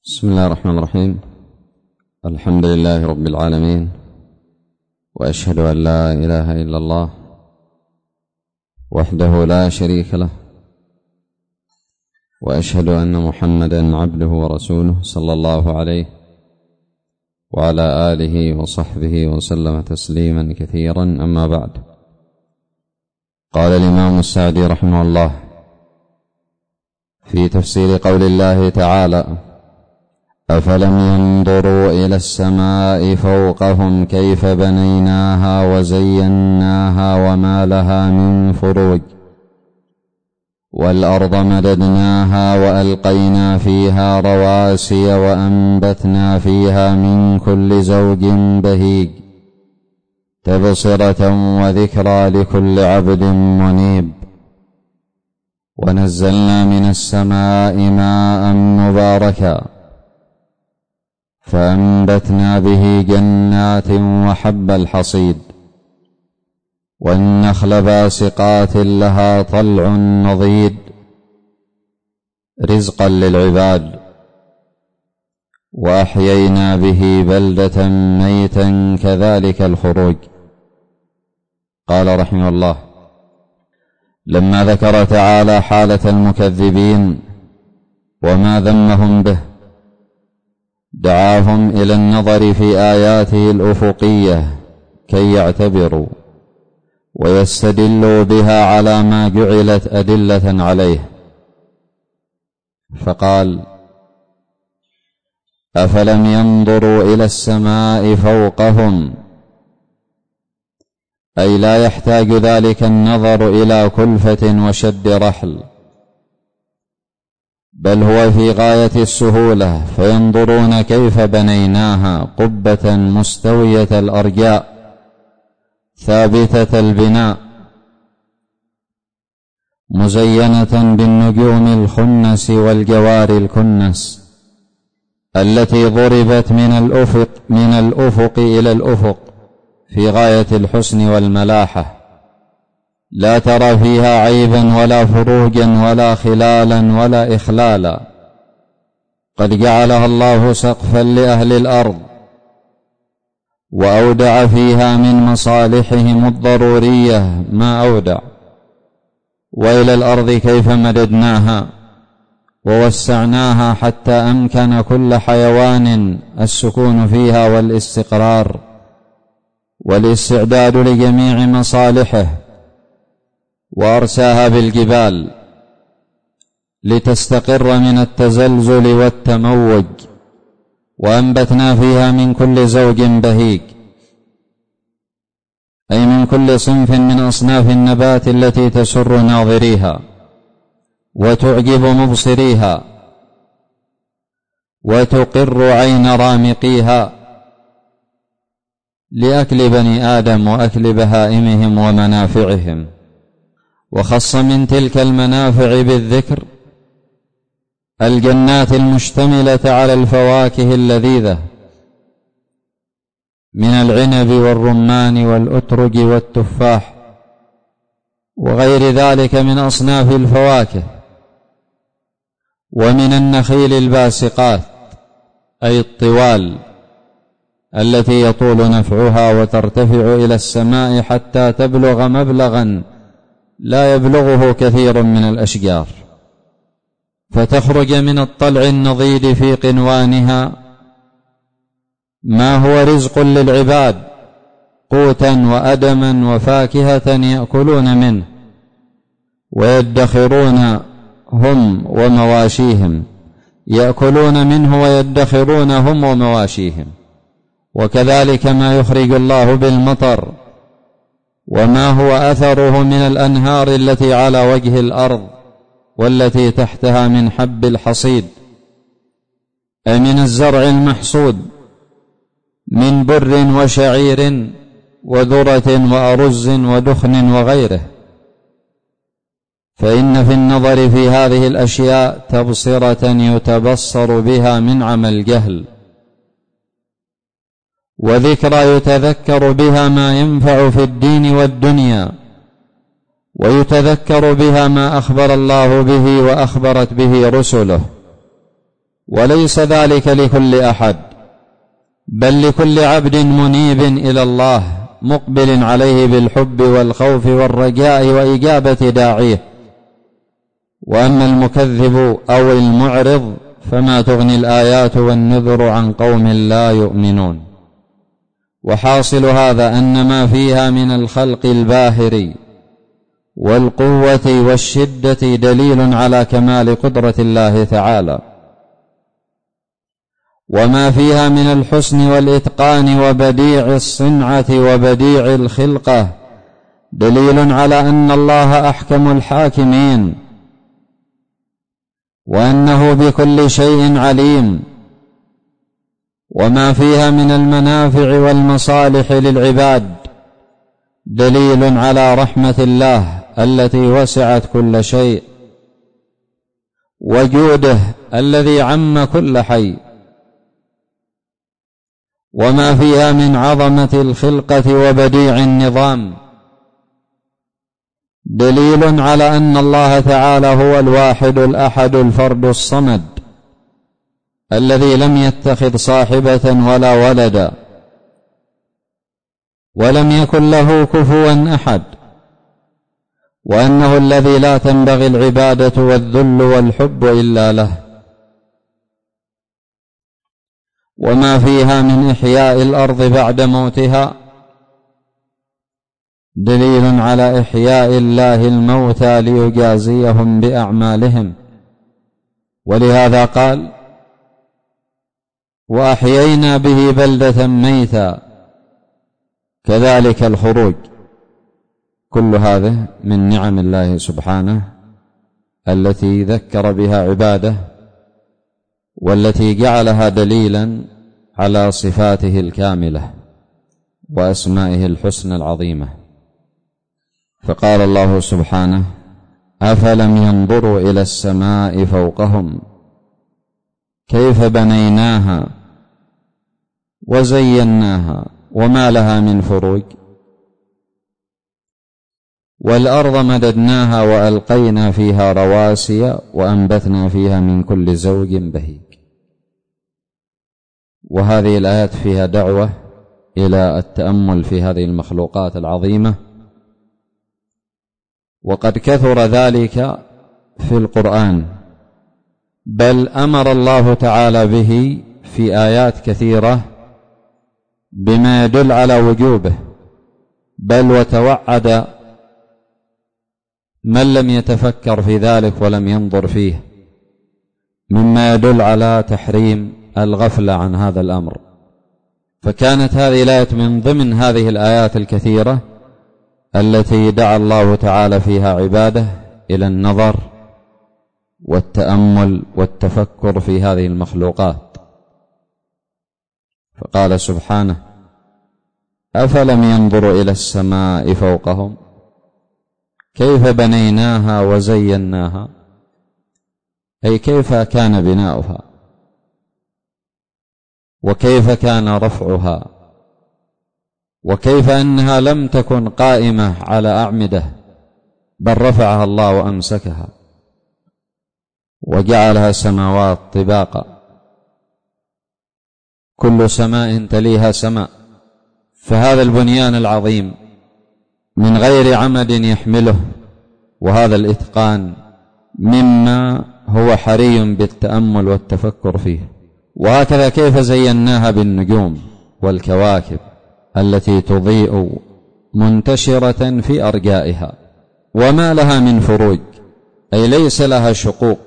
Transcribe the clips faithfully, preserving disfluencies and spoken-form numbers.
بسم الله الرحمن الرحيم. الحمد لله رب العالمين، وأشهد أن لا إله إلا الله وحده لا شريك له، وأشهد أن محمدا عبده ورسوله صلى الله عليه وعلى آله وصحبه وسلم تسليما كثيرا. أما بعد، قال الإمام السعدي رحمه الله في تفسير قول الله تعالى: أفلم ينظروا إلى السماء فوقهم كيف بنيناها وزيناها وما لها من فروج، والأرض مددناها وألقينا فيها رواسي وأنبتنا فيها من كل زوج بهيج، تبصرة وذكرى لكل عبد منيب. ونزلنا من السماء ماء مباركا فأنبتنا به جنات وحب الحصيد، والنخل باسقات لها طلع نضيد، رزقا للعباد. وأحيينا به بلدة ميتا كذلك الخروج. قال رحمه الله: لما ذكر تعالى حالة المكذبين وما ذمهم به، دعاهم إلى النظر في آياته الأفقية كي يعتبروا ويستدلوا بها على ما جعلت أدلة عليه، فقال: أفلم ينظروا إلى السماء فوقهم، أي لا يحتاج ذلك النظر إلى كلفة وشد رحل، بل هو في غاية السهولة، فينظرون كيف بنيناها قبة مستوية الأرجاء ثابتة البناء، مزينة بالنجوم الخنس والجوار الكنس التي ضربت من الأفق من الأفق إلى الأفق في غاية الحسن والملاحة، لا ترى فيها عيبا ولا فروجا ولا خلالا ولا إخلالا. قد جعلها الله سقفا لأهل الأرض، وأودع فيها من مصالحهم الضرورية ما أودع. وإلى الأرض كيف مددناها ووسعناها حتى أمكن كل حيوان السكون فيها والاستقرار والاستعداد لجميع مصالحه. وأرساها بالجبال لتستقر من التزلزل والتموج، وأنبتنا فيها من كل زوج بهيج، أي من كل صنف من أصناف النبات التي تسر ناظريها وتعجب مبصريها وتقر عين رامقيها، لأكل بني آدم وأكل بهائمهم ومنافعهم. وخص من تلك المنافع بالذكر الجنات المشتملة على الفواكه اللذيذة من العنب والرمان والأترج والتفاح وغير ذلك من أصناف الفواكه، ومن النخيل الباسقات أي الطوال التي يطول نفعها وترتفع إلى السماء حتى تبلغ مبلغا لا يبلغه كثير من الأشجار، فتخرج من الطلع النضيد في قنوانها ما هو رزق للعباد، قوتا وأدما وفاكهة يأكلون منه ويدخرون هم ومواشيهم، يأكلون منه ويدخرون هم ومواشيهم. وكذلك ما يخرج الله بالمطر وما هو أثره من الأنهار التي على وجه الأرض والتي تحتها من حب الحصيد، أي من الزرع المحصود من بر وشعير وذرة وأرز ودخن وغيره. فإن في النظر في هذه الأشياء تبصرة يتبصر بها منعم الجهل، وذكرى يتذكر بها ما ينفع في الدين والدنيا، ويتذكر بها ما أخبر الله به وأخبرت به رسله، وليس ذلك لكل أحد، بل لكل عبد منيب إلى الله مقبل عليه بالحب والخوف والرجاء وإجابة داعيه. وأما المكذب أو المعرض فما تغني الآيات والنذر عن قوم لا يؤمنون. وحاصل هذا أن ما فيها من الخلق الباهر والقوة والشدة دليل على كمال قدرة الله تعالى، وما فيها من الحسن والإتقان وبديع الصنعة وبديع الخلقة دليل على أن الله أحكم الحاكمين، وأنه بكل شيء عليم. وما فيها من المنافع والمصالح للعباد دليل على رحمة الله التي وسعت كل شيء، وجوده الذي عم كل حي. وما فيها من عظمة الخلقة وبديع النظام دليل على أن الله تعالى هو الواحد الأحد الفرد الصمد الذي لم يتخذ صاحبة ولا ولدا، ولم يكن له كفوا أحد، وأنه الذي لا تنبغي العبادة والذل والحب إلا له. وما فيها من إحياء الأرض بعد موتها دليل على إحياء الله الموتى ليجازيهم بأعمالهم، ولهذا قال: وأحيينا به بلدة ميتا كذلك الخروج. كل هذا من نعم الله سبحانه التي ذكر بها عباده، والتي جعلها دليلا على صفاته الكاملة وأسمائه الحسنى العظيمة. فقال الله سبحانه: أفلم ينظروا إلى السماء فوقهم كيف بنيناها وزيناها وما لها من فروج، والأرض مددناها وألقينا فيها رواسي وأنبتنا فيها من كل زوج بهيج. وهذه الآيات فيها دعوة إلى التأمل في هذه المخلوقات العظيمة، وقد كثر ذلك في القرآن، بل أمر الله تعالى به في آيات كثيرة بما يدل على وجوبه، بل وتوعد من لم يتفكر في ذلك ولم ينظر فيه، مما يدل على تحريم الغفلة عن هذا الأمر. فكانت هذه الآية من ضمن هذه الآيات الكثيرة التي دعا الله تعالى فيها عباده إلى النظر والتأمل والتفكر في هذه المخلوقات. فقال سبحانه: أفلم ينظروا إلى السماء فوقهم كيف بنيناها وزيناها، أي كيف كان بناؤها وكيف كان رفعها، وكيف أنها لم تكن قائمة على أعمدة، بل رفعها الله وأمسكها وجعلها سماوات طباقا، كل سماء تليها سماء. فهذا البنيان العظيم من غير عمد يحمله، وهذا الإتقان مما هو حري بالتأمل والتفكر فيه. وهكذا كيف زيناها بالنجوم والكواكب التي تضيء منتشرة في أرجائها، وما لها من فروج، أي ليس لها شقوق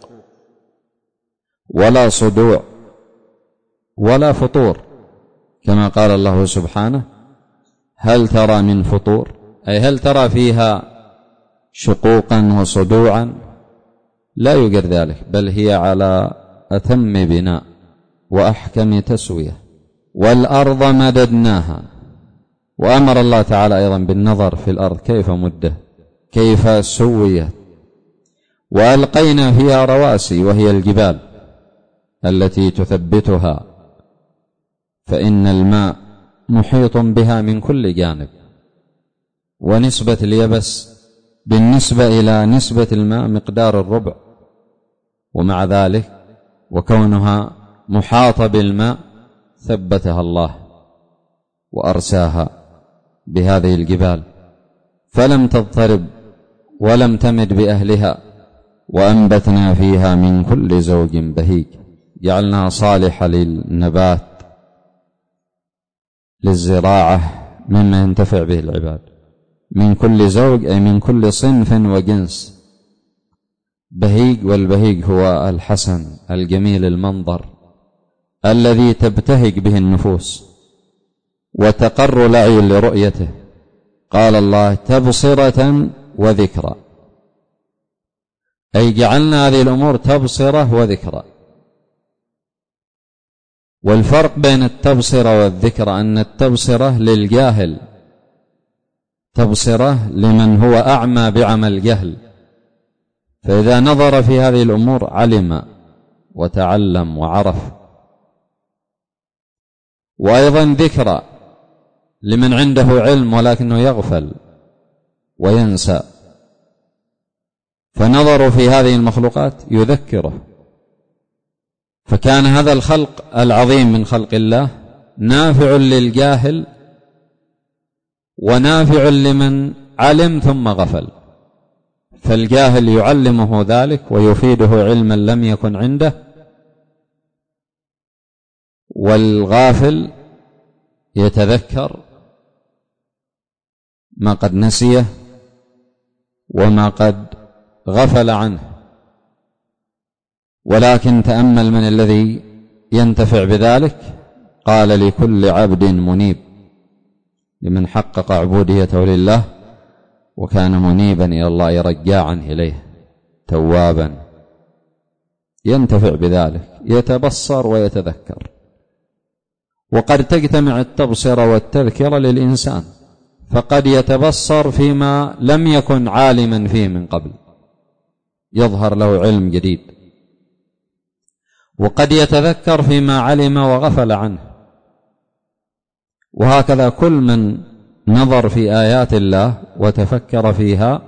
ولا صدوع ولا فطور، كما قال الله سبحانه: هل ترى من فطور، أي هل ترى فيها شقوقا وصدوعا؟ لا يوجد ذلك، بل هي على أتم بناء وأحكم تسوية. والأرض مددناها، وأمر الله تعالى أيضا بالنظر في الأرض كيف مدة، كيف سويت. وألقينا فيها رواسي، وهي الجبال التي تثبتها، فإن الماء محيط بها من كل جانب، ونسبة اليبس بالنسبة إلى نسبة الماء مقدار الربع، ومع ذلك وكونها محاطة بالماء ثبتها الله وأرساها بهذه الجبال فلم تضطرب ولم تمد بأهلها، وأنبتنا فيها من كل زوج بهيج، جعلناها صالحة للنبات للزراعة مما ينتفع به العباد، من كل زوج أي من كل صنف وجنس. بهيج، والبهيج هو الحسن الجميل المنظر الذي تبتهج به النفوس وتقر الأعين لرؤيته. قال الله تبصرة وذكرى، أي جعلنا هذه الأمور تبصرة وذكرى. والفرق بين التبصرة والذكرى أن التبصرة للجاهل، تبصرة لمن هو أعمى بعمى الجهل، فإذا نظر في هذه الأمور علم وتعلم وعرف. وأيضا ذكرى لمن عنده علم ولكنه يغفل وينسى، فنظر في هذه المخلوقات يذكره. فكان هذا الخلق العظيم من خلق الله نافع للجاهل ونافع لمن علم ثم غفل، فالجاهل يعلمه ذلك ويفيده علما لم يكن عنده، والغافل يتذكر ما قد نسيه وما قد غفل عنه. ولكن تأمل من الذي ينتفع بذلك. قال لكل عبد منيب، لمن حقق عبوديته لله وكان منيبا إلى الله رجاعا إليه توابا، ينتفع بذلك، يتبصر ويتذكر. وقد تجتمع التبصرة والتذكرة للإنسان، فقد يتبصر فيما لم يكن عالما فيه من قبل، يظهر له علم جديد، وقد يتذكر فيما علم وغفل عنه. وهكذا كل من نظر في آيات الله وتفكر فيها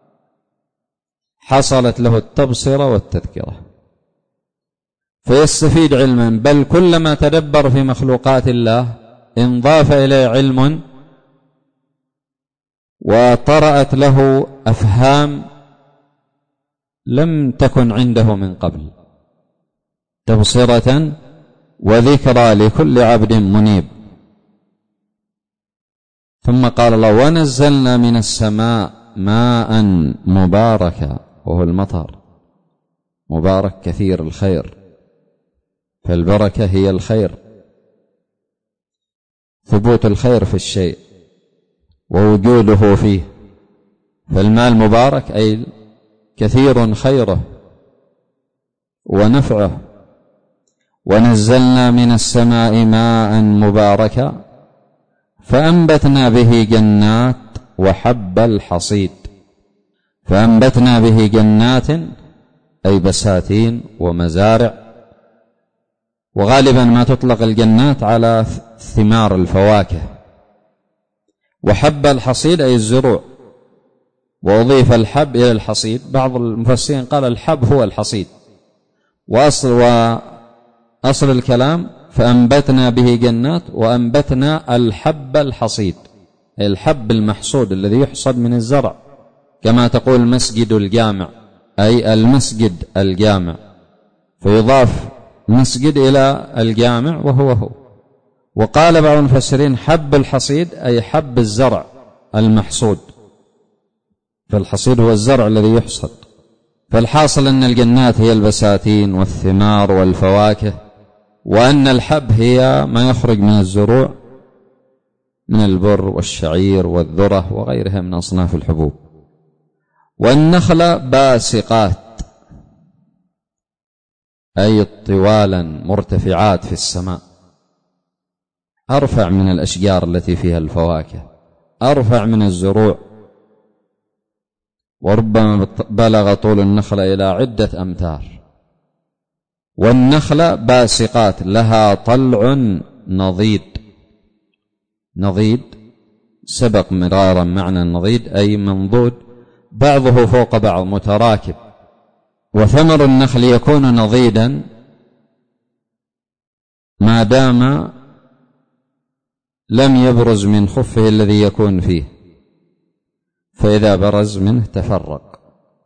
حصلت له التبصرة والتذكرة فيستفيد علما، بل كلما تدبر في مخلوقات الله انضاف إليه علم وطرأت له أفهام لم تكن عنده من قبل. تبصرة وذكرى لكل عبد منيب. ثم قال الله ونزلنا من السماء ماء مباركا، وهو المطر، مبارك كثير الخير، فالبركة هي الخير، ثبوت الخير في الشيء ووجوده فيه، فالماء المبارك أي كثير خيره ونفعه. ونزلنا من السماء ماء مباركا فأنبتنا به جنات وحب الحصيد. فأنبتنا به جنات أي بساتين ومزارع، وغالبا ما تطلق الجنات على ثمار الفواكه. وحب الحصيد أي الزروع، وأضيف الحب إلى الحصيد. بعض المفسرين قال الحب هو الحصيد، وأصل, وأصل الكلام فأنبتنا به جنات وأنبتنا الحب الحصيد، أي الحب المحصود الذي يحصد من الزرع، كما تقول مسجد الجامع أي المسجد الجامع، فيضاف مسجد إلى الجامع وهو هو. وقال بعض المفسرين حب الحصيد أي حب الزرع المحصود، فالحصيد هو الزرع الذي يحصد. فالحاصل أن الجنات هي البساتين والثمار والفواكه، وأن الحب هي ما يخرج من الزروع من البر والشعير والذرة وغيرها من أصناف الحبوب. والنخل باسقات أي طوالا مرتفعات في السماء، أرفع من الأشجار التي فيها الفواكه، أرفع من الزروع، وربما بلغ طول النخل إلى عدة أمتار. والنخل باسقات لها طلع نضيد. نضيد سبق مرارا معنى النضيد أي منضود، بعضه فوق بعض متراكب. وثمر النخل يكون نضيدا ما دام لم يبرز من خفه الذي يكون فيه، فإذا برز منه تفرق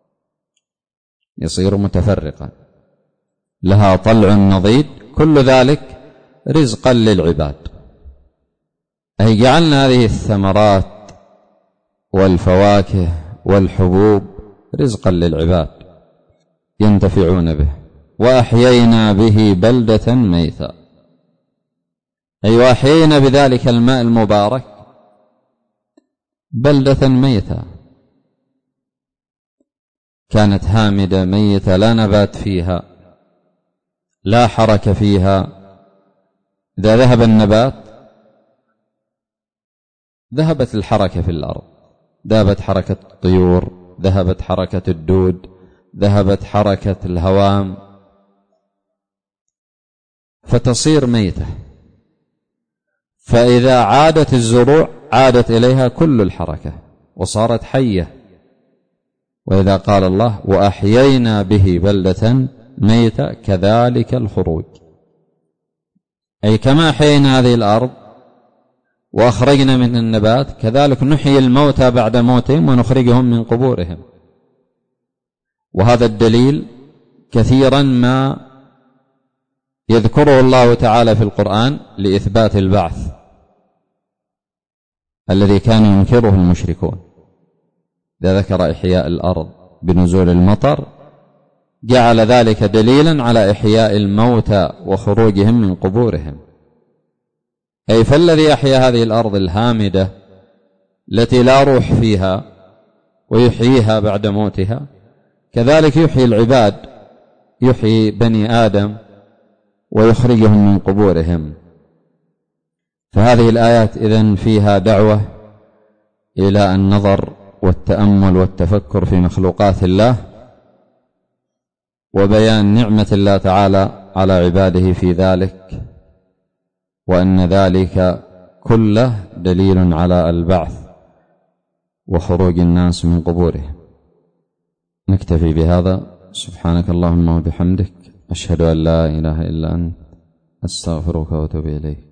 يصير متفرقا، لها طلع نضيد، كل ذلك رزقا للعباد. أي جعلنا هذه الثمرات والفواكه والحبوب رزقا للعباد ينتفعون به. وأحيينا به بلدة ميتا، أي وأحيينا بذلك الماء المبارك بلدة ميتا كانت هامدة ميتة لا نبات فيها لا حركة فيها. إذا ذهب النبات ذهبت الحركة في الأرض، ذهبت حركة الطيور، ذهبت حركة الدود، ذهبت حركة الهوام، فتصير ميتة. فإذا عادت الزروع عادت إليها كل الحركة وصارت حية. وإذا قال الله وأحيينا به بلدة ميتة كذلك الخروج، أي كما أحيينا هذه الأرض وأخرجنا من النبات كذلك نحيي الموتى بعد موتهم ونخرجهم من قبورهم. وهذا الدليل كثيرا ما يذكره الله تعالى في القرآن لإثبات البعث الذي كان ينكره المشركون. إذا ذكر إحياء الأرض بنزول المطر جعل ذلك دليلا على إحياء الموتى وخروجهم من قبورهم. أي فالذي أحيا هذه الأرض الهامدة التي لا روح فيها ويحييها بعد موتها كذلك يحيي العباد، يحيي بني آدم ويخرجهم من قبورهم. فهذه الآيات إذن فيها دعوة إلى النظر والتأمل والتفكر في مخلوقات الله وبيان نعمة الله تعالى على عباده في ذلك، وأن ذلك كله دليل على البعث وخروج الناس من قبورهم. نكتفي بهذا. سبحانك اللهم وبحمدك، أشهد أن لا إله إلا أنت، أستغفرك وأتوب إليك.